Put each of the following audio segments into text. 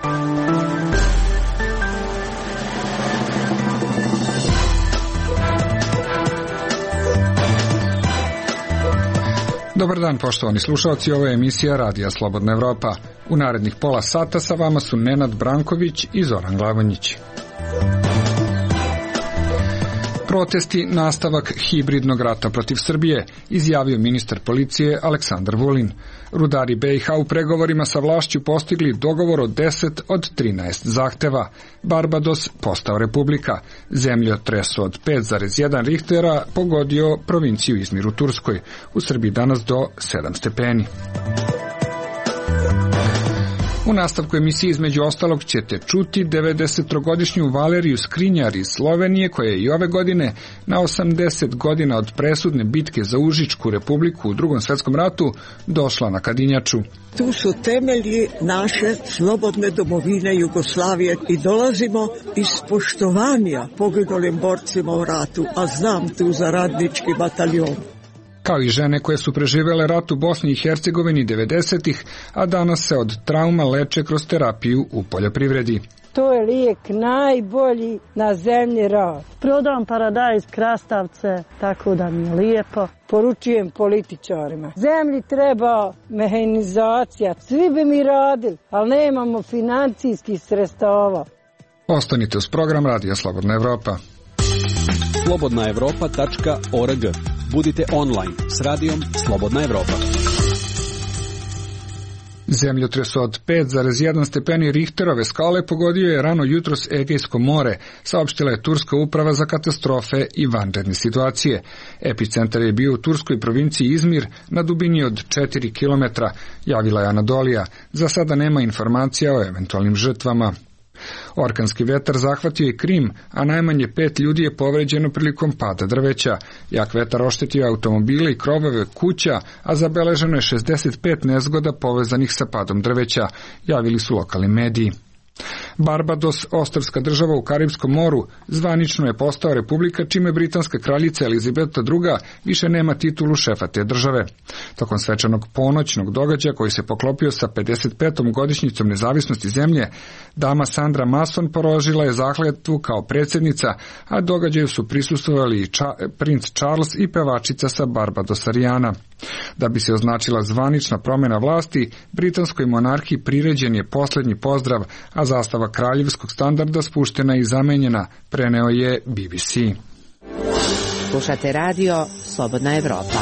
Dobar dan, poštovani slušalci, ovo je emisija Radija Slobodna Evropa. U narednih pola sata sa vama su Nenad Branković i Zoran Glavonjić. Protesti, nastavak hibridnog rata protiv Srbije, izjavio ministar policije Aleksandar Vulin. Rudari BiH u pregovorima sa vlašću postigli dogovor od 10 od 13 zahteva. Barbados postao republika. Zemljotres od 5,1 Richtera pogodio provinciju Izmir u Turskoj. U Srbiji danas do 7 stepeni. U nastavku emisije između ostalog ćete čuti 90-godišnju Valeriju Skrinjar iz Slovenije, koja je i ove godine na 80 godina od presudne bitke za Užičku republiku u Drugom svjetskom ratu došla na Kadinjaču. Tu su temelji naše slobodne domovine Jugoslavije i dolazimo iz poštovanja poginulim borcima u ratu, a znam tu za radnički bataljon. Kao i žene koje su preživele rat u Bosni i Hercegovini 90-ih, a danas se od trauma leče kroz terapiju u poljoprivredi. To je lijek najbolji na zemlji rad. Prodam paradajz, krastavce, tako da mi je lijepo. Poručujem političarima. Zemlji treba mehanizacija, svi bi mi radili, ali nemamo financijskih sredstava. Ostanite uz program Radija Slobodna Evropa. slobodnaevropa.org. Budite online s radijom Slobodna Evropa. Zemljotres od 5,1 stepeni Richterove skale pogodio je rano jutros Egejsko more, saopštila je Turska uprava za katastrofe i vanredne situacije. Epicentar je bio u turskoj provinciji Izmir na dubini od 4 km, javila je Anadolija. Za sada nema informacija o eventualnim žrtvama. Orkanski vetar zahvatio je Krim, a najmanje 5 ljudi je povređeno prilikom pada drveća. Jak vetar oštetio automobile i krovove kuća, a zabeleženo je 65 nezgoda povezanih sa padom drveća, javili su lokalni mediji. Barbados, ostrvska država u Karibskom moru, zvanično je postao republika, čime britanska kraljica Elizabeta II više nema titulu šefa te države. Tokom svečanog ponoćnog događaja koji se poklopio sa 55. godišnjicom nezavisnosti zemlje, dama Sandra Mason položila je zakletvu kao predsjednica, a događaju su prisustvovali i princ Charles i pevačica sa Barbadosa Rihanna. Da bi se označila zvanična promjena vlasti, britanskoj monarhiji priređen je posljednji pozdrav, a zastava kraljevskog standarda spuštena i zamenjena, preneo je BBC. Slušate radio Slobodna Evropa.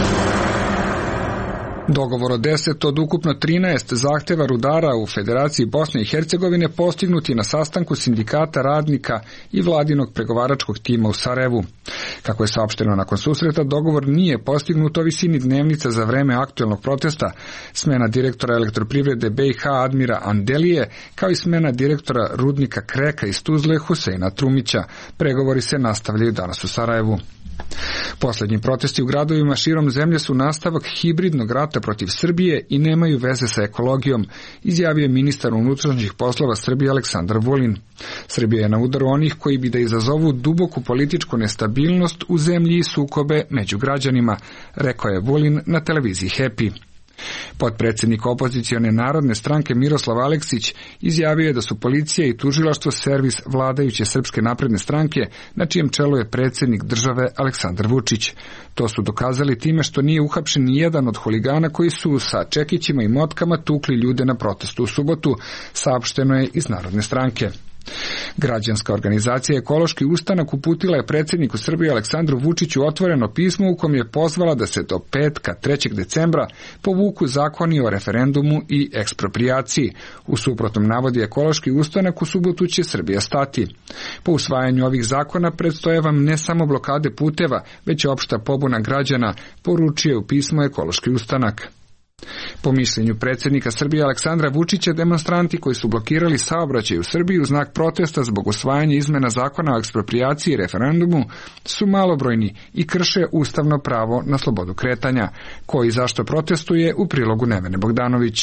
Dogovor o 10 od ukupno 13 zahteva rudara u Federaciji Bosne i Hercegovine postignuti na sastanku sindikata radnika i vladinog pregovaračkog tima u Sarajevu. Kako je saopšteno nakon susreta, dogovor nije postignut o visini dnevnica za vreme aktuelnog protesta, smena direktora elektroprivrede BiH Admira Andelije, kao i smena direktora rudnika Kreka iz Tuzle Huseina Trumića. Pregovori se nastavljaju danas u Sarajevu. Posljednji protesti u gradovima širom zemlje su nastavak hibridnog rata protiv Srbije i nemaju veze sa ekologijom, izjavio je ministar unutrašnjih poslova Srbije Aleksandar Vulin. Srbija je na udaru onih koji bi da izazovu duboku političku nestabilnost u zemlji i sukobe među građanima, rekao je Vulin na televiziji Happy. Potpredsjednik opozicione Narodne stranke Miroslav Aleksić izjavio je da su policija i tužilaštvo servis vladajuće Srpske napredne stranke, na čijem čelu je predsjednik države Aleksandar Vučić. To su dokazali time što nije uhapšen ni jedan od huligana koji su sa čekićima i motkama tukli ljude na protestu u subotu, saopšteno je iz Narodne stranke. Građanska organizacija Ekološki ustanak uputila je predsjedniku Srbije Aleksandru Vučiću otvoreno pismo u kom je pozvala da se do petka 3. decembra povuku zakoni o referendumu i eksproprijaciji. U suprotnom, navodi Ekološki ustanak, u subotu će Srbija stati. Po usvajanju ovih zakona predstoje vam ne samo blokade puteva, već opšta pobuna građana, poručio u pismu Ekološki ustanak. Po mišljenju predsjednika Srbije Aleksandra Vučića, demonstranti koji su blokirali saobraćaj u Srbiji u znak protesta zbog usvajanja izmena zakona o eksproprijaciji i referendumu su malobrojni i krše ustavno pravo na slobodu kretanja. Koji zašto protestuje, u prilogu Nevene Bogdanović.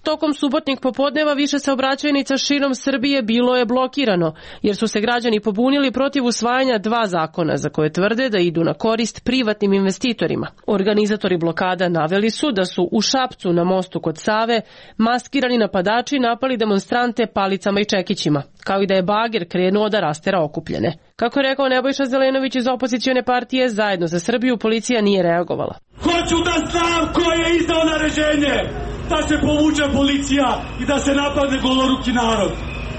Tokom subotnjeg popodneva više saobraćajnica širom Srbije bilo je blokirano, jer su se građani pobunili protiv usvajanja 2 zakona za koje tvrde da idu na korist privatnim investitorima. Organizatori blokada naveli su da su u Šapcu na mostu kod Save maskirani napadači napali demonstrante palicama i čekićima, kao i da je bager krenuo da rastera okupljene. Kako je rekao Nebojša Zelenović iz opozicione partije Zajedno za Srbiju, policija nije reagovala. Hoću da znam ko je izdao naređenje da se povuče policija i da se napadne goloruki narod.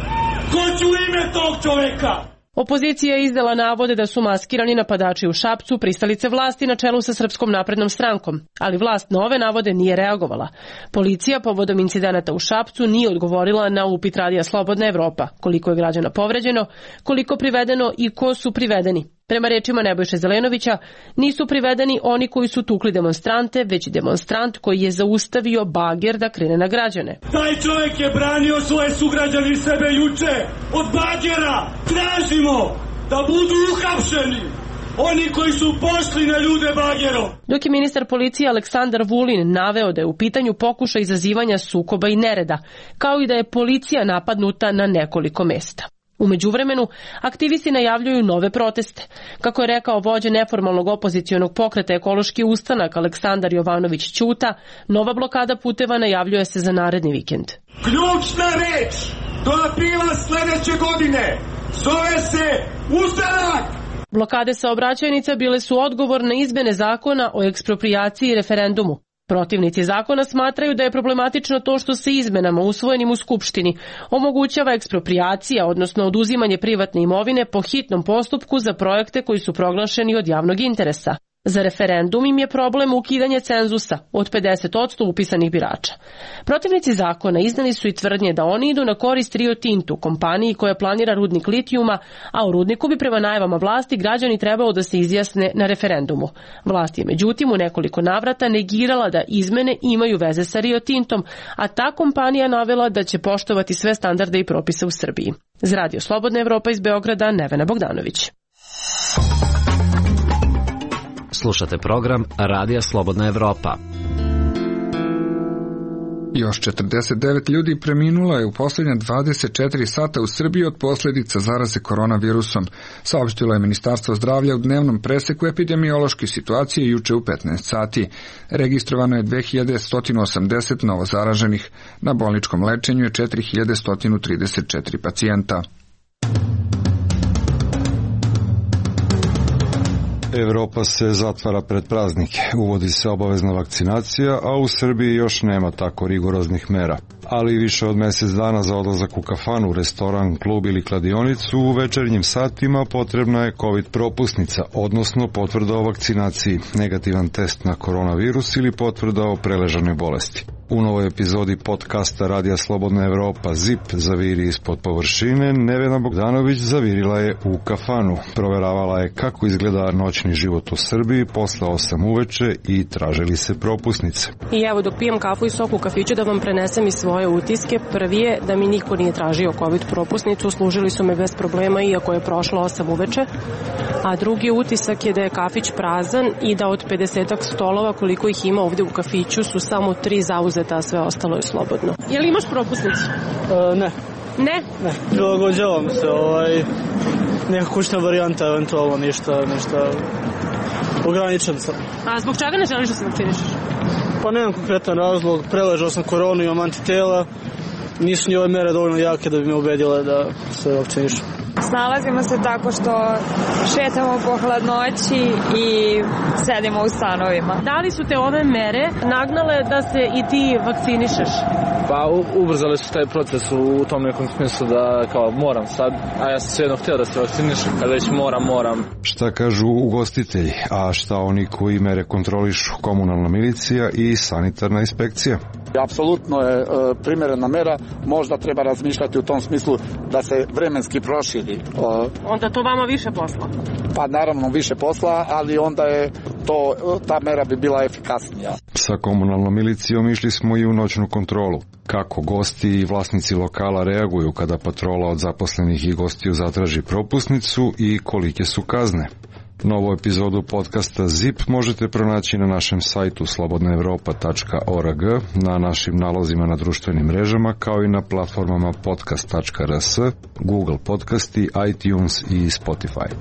Hoću ime tog čoveka! Opozicija je izdala navode da su maskirani napadači u Šapcu pristalice vlasti na čelu sa Srpskom naprednom strankom, ali vlast na ove navode nije reagovala. Policija povodom incidenata u Šapcu nije odgovorila na upit Radija Slobodna Evropa, koliko je građana povređeno, koliko privedeno i ko su privedeni. Prema rečima Nebojše Zelenovića, nisu privedeni oni koji su tukli demonstrante, već demonstrant koji je zaustavio bager da krene na građane. Taj čovjek je branio svoje sugrađane i sebe juče od bagera. Tražimo da budu uhapšeni oni koji su pošli na ljude bagerom. Dok je ministar policije Aleksandar Vulin naveo da je u pitanju pokušaj izazivanja sukoba i nereda, kao i da je policija napadnuta na nekoliko mesta. U međuvremenu, aktivisti najavljuju nove proteste. Kako je rekao vođa neformalnog opozicionog pokreta Ekološki ustanak Aleksandar Jovanović Ćuta, nova blokada puteva najavljuje se za naredni vikend. Ključna reč do aprila sledeće godine zove se ustanak! Blokade saobraćajnica bile su odgovor na izmene zakona o eksproprijaciji i referendumu. Protivnici zakona smatraju da je problematično to što se izmenama usvojenim u Skupštini omogućava eksproprijacija, odnosno oduzimanje privatne imovine po hitnom postupku za projekte koji su proglašeni od javnog interesa. Za referendum im je problem ukidanje cenzusa od 50% upisanih birača. Protivnici zakona iznali su i tvrdnje da oni idu na korist Rio Tintu, kompaniji koja planira rudnik litijuma, a u rudniku bi prema najavama vlasti građani trebalo da se izjasne na referendumu. Vlast je međutim u nekoliko navrata negirala da izmene imaju veze sa Rio Tintom, a ta kompanija navela da će poštovati sve standarde i propise u Srbiji. Za Radio Slobodna Evropa iz Beograda, Nevena Bogdanović. Slušate program Radija Slobodna Evropa. Još 49 ljudi preminulo je u posljednja 24 sata u Srbiji od posljedica zaraze koronavirusom, saopštilo je Ministarstvo zdravlja u dnevnom preseku epidemiološke situacije juče u 15 sati. Registrovano je 2180 novo zaraženih, na bolničkom lečenju je 4134 pacijenta. Evropa se zatvara pred praznike, uvodi se obavezna vakcinacija, a u Srbiji još nema tako rigoroznih mera. Ali više od mjesec dana za odlazak u kafanu, restoran, klub ili kladionicu u večernjim satima potrebna je COVID propusnica, odnosno potvrda o vakcinaciji, negativan test na koronavirus ili potvrda o preležanoj bolesti. U novoj epizodi podcasta Radija Slobodna Evropa ZIP zaviri ispod površine, Nevena Bogdanović zavirila je u kafanu. Proveravala je kako izgleda noćni život u Srbiji posle 8 uveče i tražili se propusnice. I evo dok pijem kafu i sok u kafiću da vam prenesem i svoje utiske. Prvi je da mi niko nije tražio COVID propusnicu, služili su me bez problema iako je prošlo 8 uveče. A drugi utisak je da je kafić prazan i da od 50 stolova koliko ih ima ovdje u kafiću su samo 3 zauzeta, a sve ostalo je slobodno. Je li imaš propusnicu? Ne. Ne? Ne. Prilagođavam se, neka kućna varijanta, eventualno ništa ograničen sam. A zbog čega ne želiš da se vakcinišeš? Pa nemam konkretan razlog, preležao sam koronu, imam antitela, nisu ni ove mere dovoljno jake da bi me ubedile da se vakcinišem. Snalazimo se tako što šetamo po hladnoći i sedimo u stanovima. Da li su te ove mere nagnale da se i ti vakcinišeš? Pa ubrzali su taj proces u tom nekom smislu da kao moram sad, a ja sam svejedno htio da se vakcinišem, kada već moram. Šta kažu ugostitelji, a šta oni koji mere kontrolišu, komunalna milicija i sanitarna inspekcija? Apsolutno je primjerena mera, možda treba razmišljati u tom smislu da se vremenski proširi. Onda to vama više posla? Pa naravno više posla, ali onda je ta mera bi bila efikasnija. Sa komunalnom milicijom išli smo i u noćnu kontrolu. Kako gosti i vlasnici lokala reaguju kada patrola od zaposlenih i gostiju zatraži propusnicu i kolike su kazne. Novu epizodu podcasta ZIP možete pronaći na našem sajtu slobodnaevropa.org, na našim nalozima na društvenim mrežama, kao i na platformama podcast.rs, Google Podcasti, iTunes i Spotify.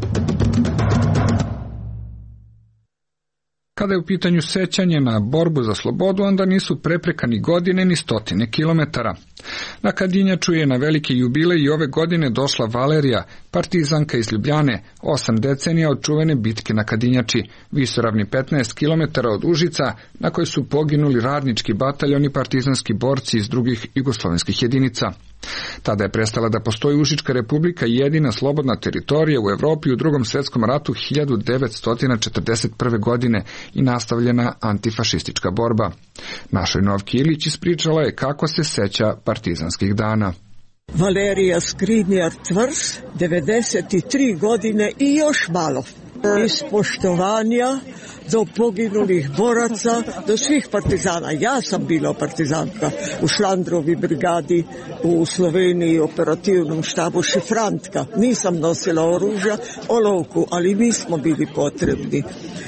Kada je u pitanju sećanje na borbu za slobodu, onda nisu prepreka ni godine ni stotine kilometara. Na Kadinjaču je na veliki jubilej i ove godine došla Valerija, partizanka iz Ljubljane, 8 decenija od čuvene bitke na Kadinjači, visoravni 15 kilometara od Užica, na kojoj su poginuli radnički bataljon i partizanski borci iz drugih jugoslovenskih jedinica. Tada je prestala da postoji Užička republika, jedina slobodna teritorija u Evropi u Drugom svjetskom ratu 1941. godine i nastavljena antifašistička borba. Našoj Novki Ilić ispričala je kako se seća partizanskih dana. Valerija Skriniar Tvrs, 93 godine i još malo. Iz poštovanja do poginulih boraca, do svih partizana. Ja sam bila partizanka u Šlandrovi brigadi u Sloveniji, operativnom štabu šifrantka. Nisam nosila oružja, olovku, ali mi smo bili potrebni.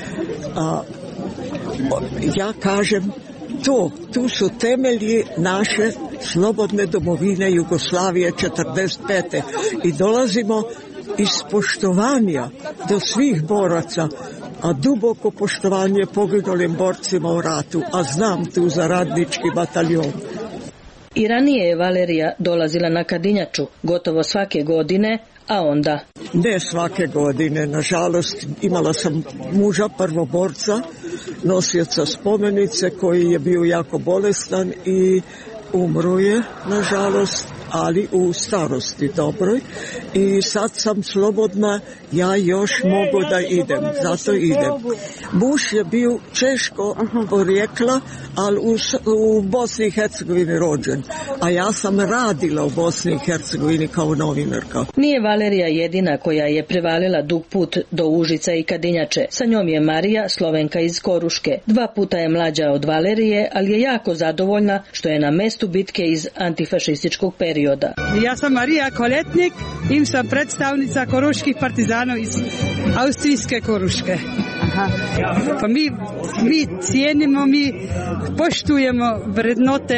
Ja kažem, tu su temelji naše slobodne domovine Jugoslavije 45. I dolazimo iz poštovanja do svih boraca, a duboko poštovanje poginulim borcima u ratu, a znam tu za radnički bataljon. I ranije je Valerija dolazila na Kadinjaču, gotovo svake godine, a onda? Ne svake godine, nažalost, imala sam muža prvoborca, nosioca spomenice, koji je bio jako bolestan i umro je, nažalost, ali u starosti dobroj. I sad sam slobodna, ja još mogu da idem, zato idem. Muž je bio češko porijekla, ali u Bosni i Hercegovini rođen, a ja sam radila u Bosni i Hercegovini kao novinarka. Nije Valerija jedina koja je prevalila dug put do Užica i Kadinjače. Sa njom je Marija, Slovenka iz Koruške. 2 puta je mlađa od Valerije, ali je jako zadovoljna što je na mestu bitke iz antifašističkog perioda. Ja sam Marija Koletnik i sam predstavnica koruških partizanov iz austrijske Koruške. Pa mi cijenimo, mi poštujemo vrednote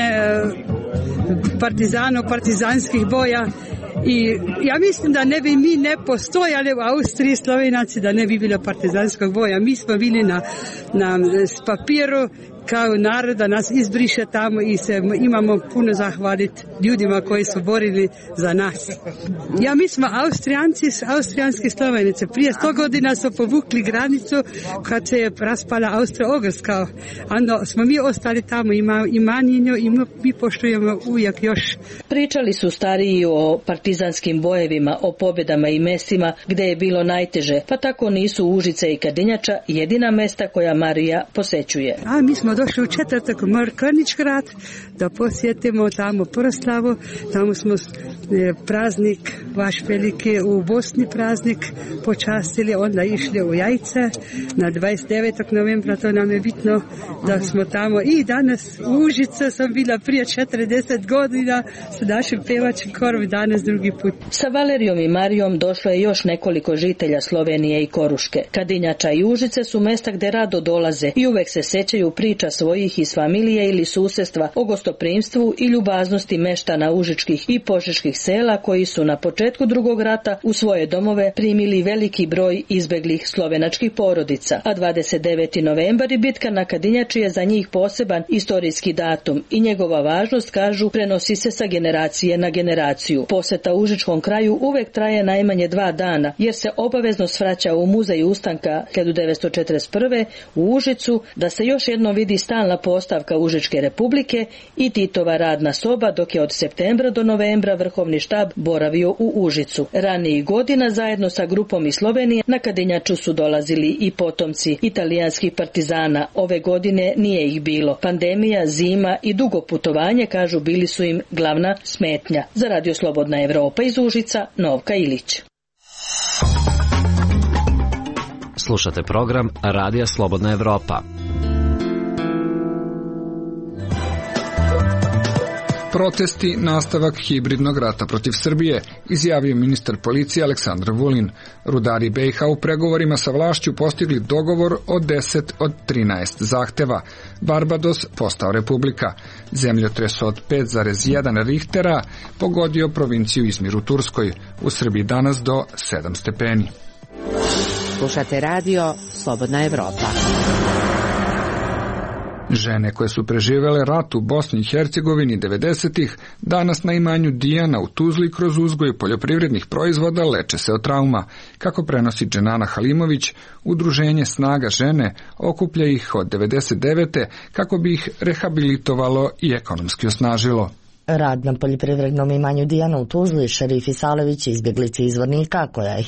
partizanskih boja. I ja mislim da ne bi mi ne postojali u Austriji, Slovenaci, da ne bi bilo partizanskog boja. Mi smo bili na papiru kao narod, da nas izbriše tamo i imamo puno zahvaliti ljudima koji su borili za nas. Ja, mi smo Austrijanci, austrijanski Slovenice. Prije 100 godina su povukli granicu kad se je raspala Austro-Ugrska. Onda smo mi ostali tamo i manjinju i mi poštujemo uvijek još. Pričali su stariji o partizanskim bojevima, o pobjedama i mestima gdje je bilo najteže, pa tako nisu Užice i Kadinjača jedina mesta koja Marija posećuje. A mi smo došli u četvrtak u Mrkaničgrad da posjetimo tamo proslavu. Tamo smo praznik vaš veliki u Bosni praznik počastili, onda išli u Jajce na 29. novembra, to nam je bitno da smo tamo. I danas u Užice sam bila prije 40 godina sa našim pevačim korom, danas drugi put. Sa Valerijom i Marijom došlo je još nekoliko žitelja Slovenije i Koruške. Kadinjača i Užice su mesta gdje rado dolaze i uvek se sećaju priča svojih iz familije ili susjedstva o gostoprimstvu i ljubaznosti meštana užičkih i požeških sela koji su na početku drugog rata u svoje domove primili veliki broj izbeglih slovenačkih porodica, a 29. novembar i bitka na Kadinjači je za njih poseban istorijski datum i njegova važnost, kažu, prenosi se sa generacije na generaciju. Poseta užičkom kraju uvek traje najmanje 2 dana, jer se obavezno svraća u muzej ustanka 1941. u Užicu da se još jednom vidi stalna postavka Užičke republike i Titova radna soba, dok je od septembra do novembra vrhovni štab boravio u Užicu. Ranijih godina zajedno sa grupom iz Slovenije na Kadinjaču su dolazili i potomci italijanskih partizana. Ove godine nije ih bilo. Pandemija, zima i dugo putovanje, kažu, bili su im glavna smetnja. Za Radio Slobodna Evropa iz Užica, Novka Ilić. Slušate program Radija Slobodna Evropa. Protesti, nastavak hibridnog rata protiv Srbije, izjavio ministar policije Aleksandar Vulin. Rudari BiH u pregovorima sa vlašću postigli dogovor o 10 od 13 zahteva. Barbados postao republika. Zemljotres od 5,1 Richtera pogodio provinciju Izmir u Turskoj. U Srbiji danas do 7 stepeni. Slušate radio Slobodna Evropa. Žene koje su preživele rat u Bosni i Hercegovini 90-ih danas na imanju Dijana u Tuzli kroz uzgoj poljoprivrednih proizvoda leče se od trauma. Kako prenosi Dženana Halimović, udruženje Snaga žene okuplja ih od 99. kako bi ih rehabilitovalo i ekonomski osnažilo. Rad na poljoprivrednom imanju Dijana u Tuzli Šerifi Salević, izbjeglici iz Zvornika, koja je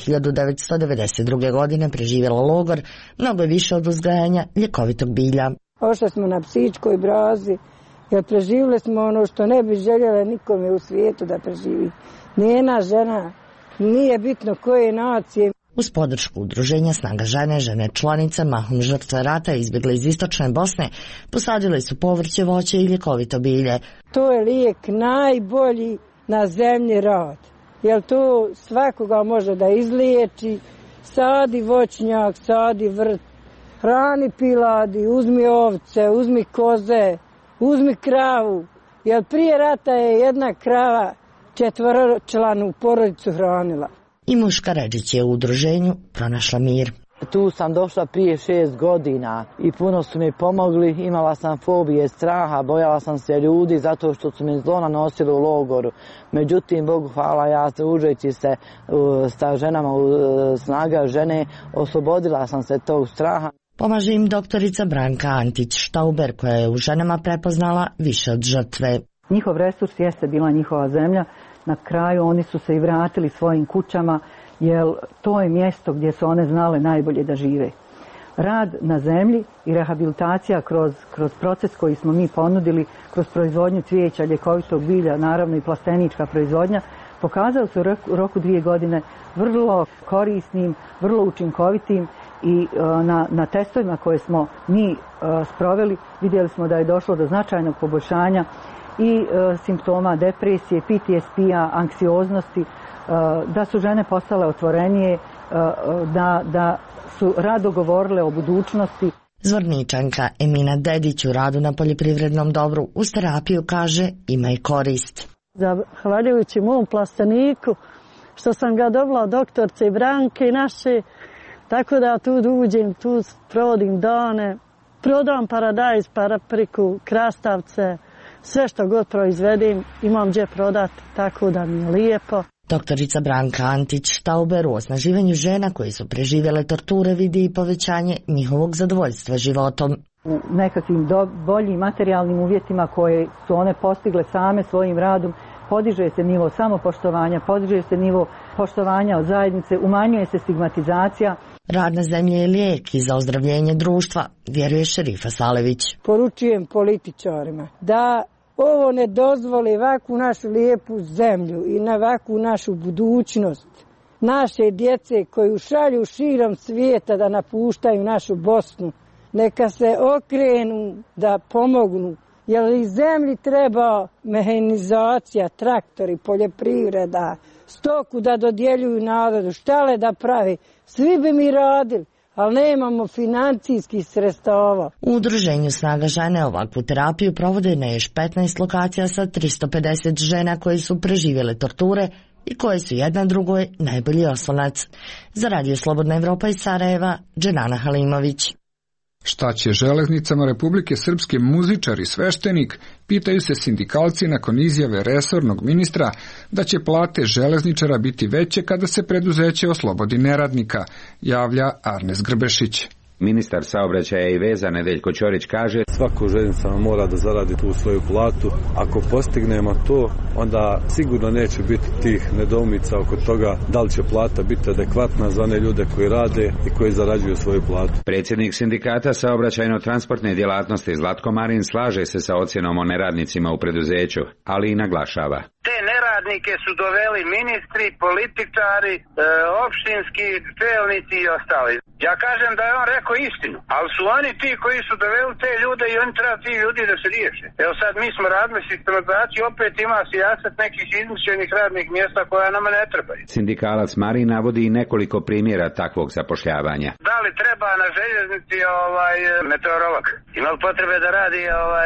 1992. godine preživjela logor, mnogo je više od uzgajanja ljekovitog bilja. Ošli smo na psičkoj brazi, jer preživjeli smo ono što ne bi željela nikome u svijetu da preživi. Nijedna žena, nije bitno koje nacije. Uz podršku udruženja Snaga žene, žene članice, mahom žrtve rata izbjegle iz istočne Bosne, posadili su povrće, voće i ljekovito bilje. To je lijek najbolji na zemlji rad, jer to svakoga može da izliječi. Sadi voćnjak, sadi vrt, hrani piladi, uzmi ovce, uzmi koze, uzmi kravu, jer prije rata je jedna krava 4-članu porodicu hranila. I Muška Ređić je u udruženju pronašla mir. Tu sam došla prije 6 godina i puno su mi pomogli, imala sam fobije, straha, bojala sam se ljudi zato što su mi zlo nanosili u logoru. Međutim, Bogu hvala, ja družeći se sa ženama u Snaga žene, oslobodila sam se tog straha. Pomaže im doktorica Branka Antić-Štauber, koja je u ženama prepoznala više od žrtve. Njihov resurs jeste bila njihova zemlja. Na kraju oni su se i vratili svojim kućama, jer to je mjesto gdje su one znale najbolje da žive. Rad na zemlji i rehabilitacija kroz proces koji smo mi ponudili, kroz proizvodnju cvijeća, ljekovitog bilja, naravno i plastenička proizvodnja, pokazao se u roku 2 godine vrlo korisnim, vrlo učinkovitim i na testovima koje smo mi sproveli vidjeli smo da je došlo do značajnog poboljšanja i simptoma depresije, PTSP-a, anksioznosti, da su žene postale otvorenije, da su rado govorile o budućnosti. Zvorničanka Emina Dedić u radu na poljoprivrednom dobru uz terapiju kaže ima i korist. Zahvaljujući mom plasteniku što sam ga dobila od doktorce Branke naše, tako da tu uđem, tu provodim dane, prodam paradajz, papriku, krastavce, sve što god proizvedim imam gdje prodati, tako da mi je lijepo. Doktorica Branka Antić-Štauber u osnaživanju žena koji su preživjele torture vidi i povećanje njihovog zadovoljstva životom. U nekakvim boljim materijalnim uvjetima koje su one postigle same svojim radom, podiže se nivo samopoštovanja, podiže se nivo poštovanja od zajednice, umanjuje se stigmatizacija. Rad na zemlji je lijek i za ozdravljenje društva, vjeruje Šerifa Salević. Poručujem političarima da ovo ne dozvoli ovakvu našu lijepu zemlju i na ovakvu našu budućnost. Naše djece koju šalju širom svijeta da napuštaju našu Bosnu, neka se okrenu da pomognu. Jer i zemlji treba mehanizacija, traktori, poljoprivreda, stoku da dodjeljuju narodu, štale da pravi. Svi bi mi radili, ali nemamo financijskih sredstava. U udruženju Snaga žene ovakvu terapiju provode na još 15 lokacija sa 350 žena koje su preživjele torture i koje su jedna drugoj najbolji oslonac. Za Radio Slobodna Evropa iz Sarajeva, Dženana Halimović. Šta će železnicama Republike Srpske muzičar i sveštenik, pitaju se sindikalci nakon izjave resornog ministra da će plate železničara biti veće kada se preduzeće oslobodi neradnika, javlja Arnes Grbešić. Ministar saobraćaja i veza Nedeljko Ćorić kaže: svako željeznica mora da zaradi tu svoju platu. Ako postignemo to, onda sigurno neće biti tih nedoumica oko toga da li će plata biti adekvatna za one ljude koji rade i koji zarađuju svoju platu. Predsjednik sindikata saobraćajno-transportne djelatnosti Zlatko Marin slaže se sa ocjenom o neradnicima u preduzeću, ali i naglašava: te neradnike radnike su doveli ministri, političari, opštinski čelnici i ostali. Ja kažem da je on rekao istinu, ali su oni ti koji su doveli te ljude i oni treba ti ljudi da se riješe. Evo sad mi smo radili sistematizaciju, opet ima sijaset nekih izmišljenih radnih mjesta koja nama ne trebaju. Sindikalac Marin navodi i nekoliko primjera takvog zapošljavanja. Da li treba na željeznici meteorolog? Ima li potrebe da radi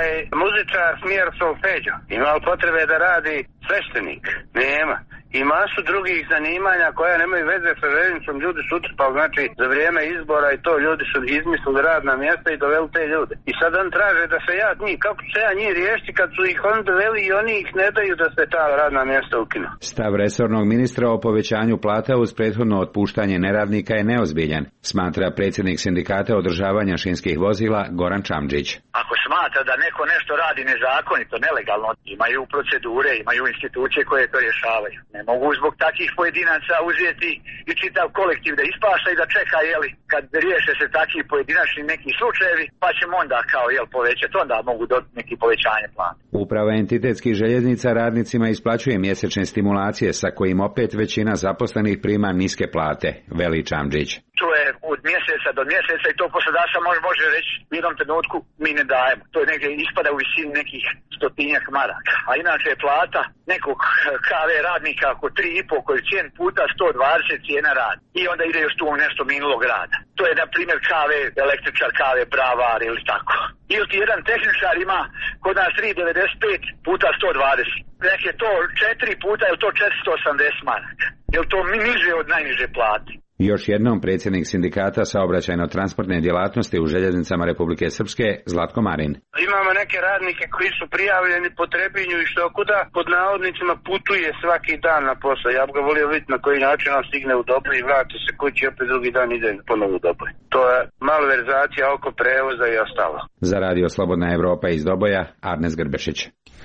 muzičar smjer solfeđo? Ima li potrebe da radi sveštenik? Nema. I masu drugih zanimanja koja nemaju veze sa željeznicom, ljudi su utrpali, znači za vrijeme izbora i to ljudi su izmislili radna mjesta i doveli te ljude. I sad on traže da se ja njih, kako se ja njih riješiti kad su ih on doveli i oni ih ne daju da se ta radna mjesta ukinu. Stav resornog ministra o povećanju plata uz prethodno otpuštanje neradnika je neozbiljan, smatra predsjednik sindikata održavanja šinskih vozila Goran Čamdžić. Ako smatra da neko nešto radi nezakonito, nelegalno, imaju procedure, imaju institucije koje to rješavaju. Ne mogu zbog takvih pojedinaca uzeti i čitav kolektiv da ispaša i da čeka, kad riješe se takvi pojedinačni neki slučajevi, pa ćemo onda povećati, onda mogu dobiti neki povećanje plata. Uprava entitetskih željeznica radnicima isplaćuje mjesečne stimulacije sa kojim opet većina zaposlenih prima niske plate, veli Čamdžić. To je od mjeseca do mjeseca i to poslodavac može reći u jednom trenutku mi ne dajemo. To je negdje ispada u visini nekih 100-tinjak maraka. A inače je plata nekog KV radnika oko 3,5 koeficijent puta 120 cijena rada. I onda ide još tu nešto minulog rada. To je na primjer KV električar, KV bravar ili tako. Ili ti jedan tehničar ima kod nas 3,95 puta 120. Nek je to 4 puta, je to 480 maraka. Je to niže od najniže plate. Još jednom predsjednik sindikata saobraćajno-transportne djelatnosti u željeznicama Republike Srpske Zlatko Marin. Imamo neke radnike koji su prijavljeni po Trebinju i što kuda pod navodnicima putuje svaki dan na posao. Ja bih ga volio vidjeti na koji način on stigne u Doboj i vrati se kući i opet drugi dan ide ponovo u Doboj. To je malverzacija oko prevoza i ostalo. Za radio Slobodna Evropa iz Doboja, Arnes Grbešić.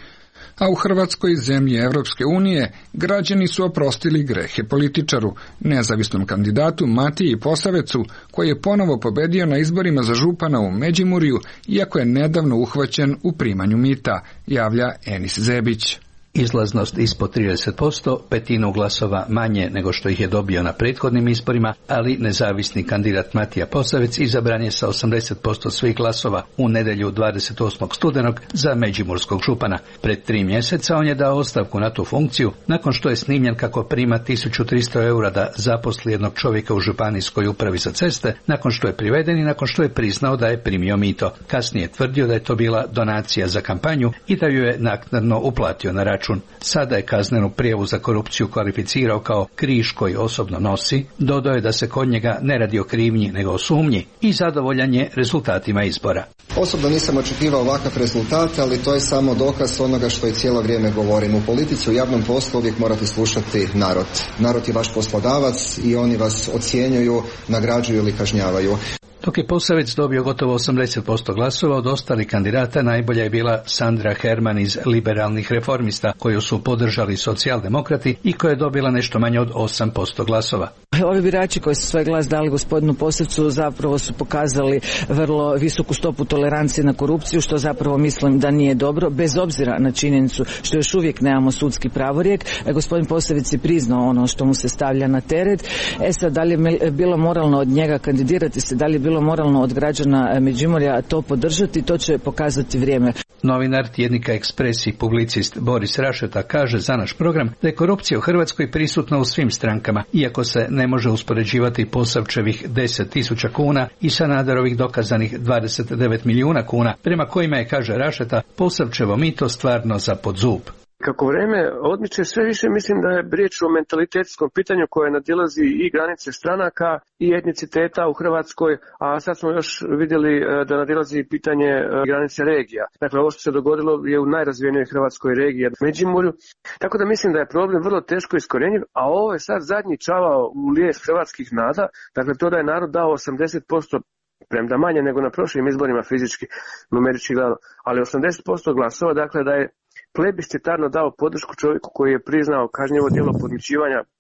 A u Hrvatskoj, zemlji Evropske unije, građani su oprostili grehe političaru, nezavisnom kandidatu Matiji Posavecu, koji je ponovo pobedio na izborima za župana u Međimurju, iako je nedavno uhvaćen u primanju mita, javlja Enis Zebić. Izlaznost ispod 30%, petinu glasova manje nego što ih je dobio na prethodnim izborima, ali nezavisni kandidat Matija Posavec izabran je sa 80% svih glasova u nedjelju 28. studenog za međimurskog župana. Pred 3 mjeseca on je dao ostavku na tu funkciju nakon što je snimljen kako prima 1300 eura da zaposli jednog čovjeka u županijskoj upravi za ceste, nakon što je priveden i nakon što je priznao da je primio mito. Kasnije je tvrdio da je to bila donacija za kampanju i da ju je naknadno uplatio na račun. Sada je kaznenu prijavu za korupciju kvalificirao kao križ koji osobno nosi, dodao je da se kod njega ne radi o krivnji nego o sumnji i zadovoljan je rezultatima izbora. Osobno nisam očekivao ovakav rezultat, ali to je samo dokaz onoga što i cijelo vrijeme govorim. U politici, u javnom poslu uvijek morate slušati narod. Narod je vaš poslodavac i oni vas ocjenjuju, nagrađuju ili kažnjavaju. Dok je Posavec dobio gotovo 80% glasova, od ostalih kandidata najbolja je bila Sandra Herman iz Liberalnih reformista, koju su podržali socijaldemokrati i koja je dobila nešto manje od 8% glasova. Ovi birači koji su svoj glas dali gospodinu Posavcu zapravo su pokazali vrlo visoku stopu tolerancije na korupciju, što zapravo mislim da nije dobro, bez obzira na činjenicu što još uvijek nemamo sudski pravorijek. Gospodin Posavec je priznao ono što mu se stavlja na teret. Sad, da li je bilo moralno od njega kandidirati se, da li je bilo moralno od građana Međimurja to podržati, to će pokazati vrijeme. Novinar tjednika Ekspres i publicist Boris Rašeta kaže za naš program da je korupcija u Hrvatskoj prisutna u svim strankama, iako se ne može uspoređivati Posavčevih 10.000 kuna i Sanaderovih dokazanih 29 milijuna kuna, prema kojima je, kaže Rašeta, Posavčevo mito stvarno za pod zub. Kako vrijeme odmiče, sve više mislim da je riječ o mentalitetskom pitanju koje nadilazi i granice stranaka i etniciteta u Hrvatskoj, a sad smo još vidjeli da nadilazi pitanje granice regija. Dakle, ovo što se dogodilo je u najrazvijenijoj hrvatskoj regiji, Međimurju. Tako da mislim da je problem vrlo teško iskorjenjiv, a ovo je sad zadnji čavao u lijes hrvatskih nada, dakle to da je narod dao 80%, premda manje nego na prošlim izborima fizički, numerički gledano, ali 80% glasova, dakle da je plebiscitarno dao podršku čovjeku koji je priznao kažnjivo djelo podmićivanja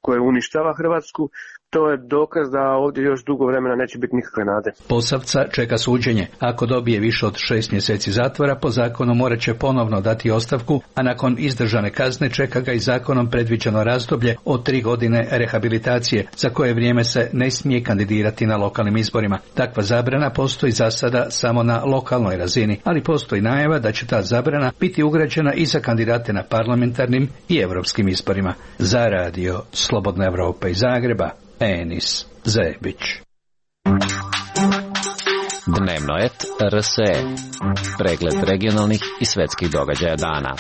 koje uništava Hrvatsku, to je dokaz da ovdje još dugo vremena neće biti nikakve nade. Posavca čeka suđenje. Ako dobije više od 6 mjeseci zatvora, po zakonu morat će ponovno dati ostavku, a nakon izdržane kazne čeka ga i zakonom predviđeno razdoblje od 3 godine rehabilitacije, za koje vrijeme se ne smije kandidirati na lokalnim izborima. Takva zabrana postoji za sada samo na lokalnoj razini, ali postoji najava da će ta zabrana biti ugrađena i za kandidate na parlamentarnim i europskim izborima. Za radio Slobodna Evropa iz Zagreba, Enis Zebić. Dnevno et RSE. Pregled regionalnih i svetskih događaja dana.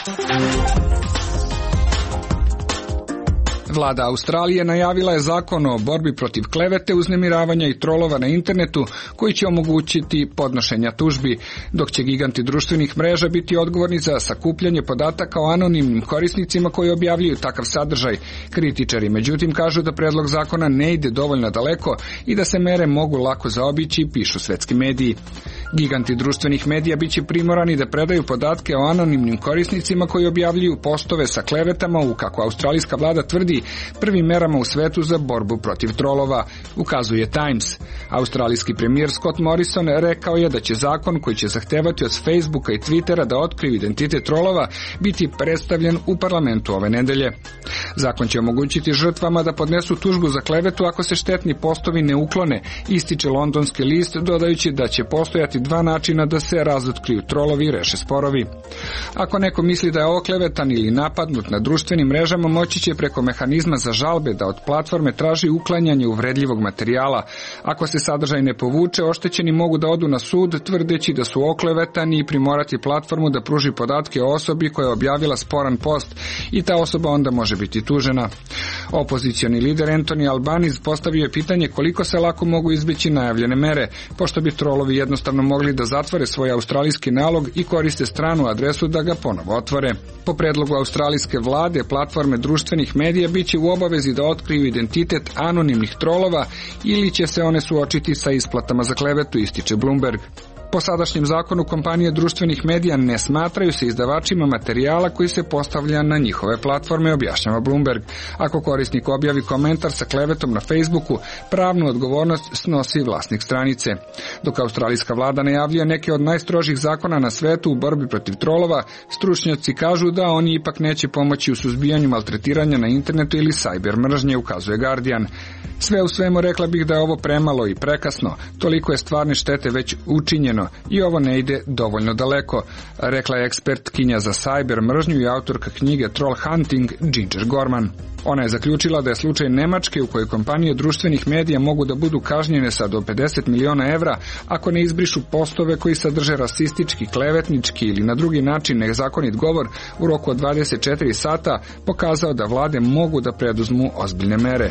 Vlada Australije najavila je zakon o borbi protiv klevete, uznemiravanja i trolova na internetu koji će omogućiti podnošenja tužbi, dok će giganti društvenih mreža biti odgovorni za sakupljanje podataka o anonimnim korisnicima koji objavljuju takav sadržaj. Kritičari međutim kažu da predlog zakona ne ide dovoljno daleko i da se mere mogu lako zaobići, pišu svetski mediji. Giganti društvenih medija biće primorani da predaju podatke o anonimnim korisnicima koji objavljuju postove sa klevetama u, kako australijska vlada tvrdi, prvim merama u svetu za borbu protiv trolova, ukazuje Times. Australijski premijer Scott Morrison rekao je da će zakon koji će zahtevati od Facebooka i Twittera da otkriju identitet trolova biti predstavljen u parlamentu ove nedelje. Zakon će omogućiti žrtvama da podnesu tužbu za klevetu ako se štetni postovi ne uklone, ističe londonski list, dodajući da će postojati 2 načina da se razotkriju trolovi i reše sporovi. Ako neko misli da je oklevetan ili napadnut na društvenim mrežama, moći će preko mehanizma za žalbe da od platforme traži uklanjanje uvredljivog materijala. Ako se sadržaj ne povuče, oštećeni mogu da odu na sud tvrdeći da su oklevetani i primorati platformu da pruži podatke o osobi koja je objavila sporan post i ta osoba onda može biti tužena. Opozicioni lider Anthony Albanese postavio je pitanje koliko se lako mogu izbjeći najavljene mere, pošto bi trolovi jednostavno mogli da zatvore svoj australijski nalog i koriste stranu adresu da ga ponovo otvore. Po predlogu australijske vlade, platforme društvenih medija bit će u obavezi da otkriju identitet anonimnih trolova ili će se one suočiti sa isplatama za klevetu, ističe Bloomberg. Po sadašnjem zakonu kompanije društvenih medija ne smatraju se izdavačima materijala koji se postavlja na njihove platforme, objašnjava Bloomberg. Ako korisnik objavi komentar sa klevetom na Facebooku, pravnu odgovornost snosi vlasnik stranice. Dok australijska vlada najavljuje neke od najstrožih zakona na svetu u borbi protiv trolova, stručnjaci kažu da oni ipak neće pomoći u suzbijanju maltretiranja na internetu ili cyber mržnje, ukazuje Guardian. Sve u svemu rekla bih da je ovo premalo i prekasno, toliko je stvarne štete već učinjeno i ovo ne ide dovoljno daleko, rekla je ekspertkinja za cyber mržnju i autorka knjige Troll Hunting Ginger Gorman. Ona je zaključila da je slučaj Nemačke u kojoj kompanije društvenih medija mogu da budu kažnjene sa do 50 miliona evra ako ne izbrišu postove koji sadrže rasistički, klevetnički ili na drugi način nezakonit govor u roku od 24 sata, pokazao da vlade mogu da preduzmu ozbiljne mere.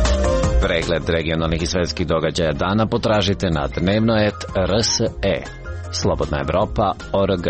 Pregled regionalnih i svetskih događaja dana potražite na dnevno et RSE. Slobodna Evropa.org.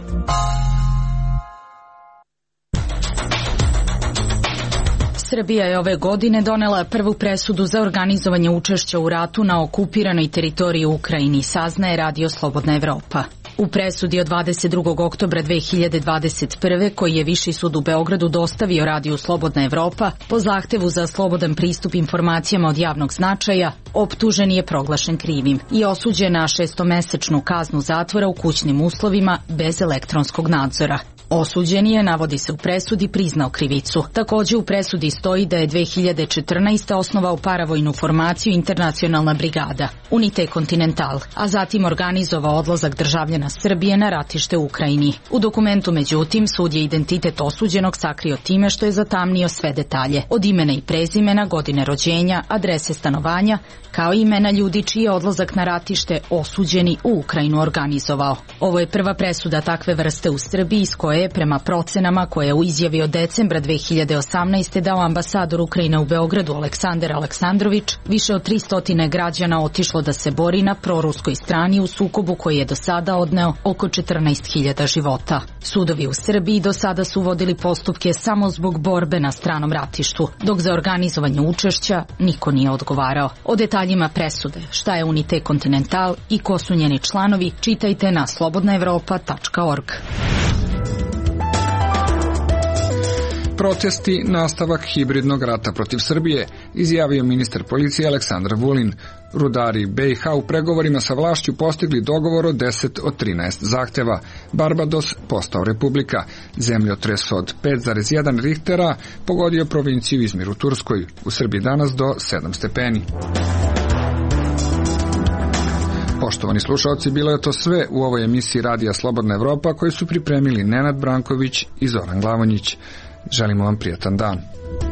Srbija je ove godine donela prvu presudu za organizovanje učešća u ratu na okupiranoj teritoriji Ukrajini, saznaje Radio Slobodna Evropa. U presudi od 22. oktobra 2021. koji je Viši sud u Beogradu dostavio Radiju Slobodna Evropa po zahtevu za slobodan pristup informacijama od javnog značaja, optuženi je proglašen krivim i osuđen na 6-mesečnu kaznu zatvora u kućnim uslovima bez elektronskog nadzora. Osuđeni je, navodi se u presudi, priznao krivicu. Također u presudi stoji da je 2014. osnovao paravojnu formaciju Internacionalna brigada, Unite Continental, a zatim organizovao odlazak državljana Srbije na ratište u Ukrajini. U dokumentu, međutim, sud je identitet osuđenog sakrio time što je zatamnio sve detalje, od imena i prezimena, godine rođenja, adrese stanovanja, kao i imena ljudi čiji je odlazak na ratište osuđeni u Ukrajinu organizovao. Ovo je prva presuda takve vrste u Srbiji, iz koje je, prema procenama koje je u izjavi od decembra 2018. dao ambasador Ukrajine u Beogradu Aleksandar Aleksandrović, više od 300 građana otišlo da se bori na proruskoj strani u sukobu koji je do sada odneo oko 14.000 života. Sudovi u Srbiji do sada su vodili postupke samo zbog borbe na stranom ratištu, dok za organizovanje učešća niko nije odgovarao. O detaljima presude, šta je Unite Continental i ko su njeni članovi, čitajte na slobodnaevropa.org. Protesti, nastavak hibridnog rata protiv Srbije, izjavio ministar policije Aleksandar Vulin. Rudari BiH u pregovorima sa vlašću postigli dogovor od 10 od 13 zahteva. Barbados postao republika. Zemljotres od 5,1 Richtera pogodio provinciju Izmir u Turskoj. U Srbiji danas do 7 stepeni. Poštovani slušalci, bilo je to sve u ovoj emisiji Radija Slobodna Evropa koju su pripremili Nenad Branković i Zoran Glavonjić. Želimo vam prijatan dan.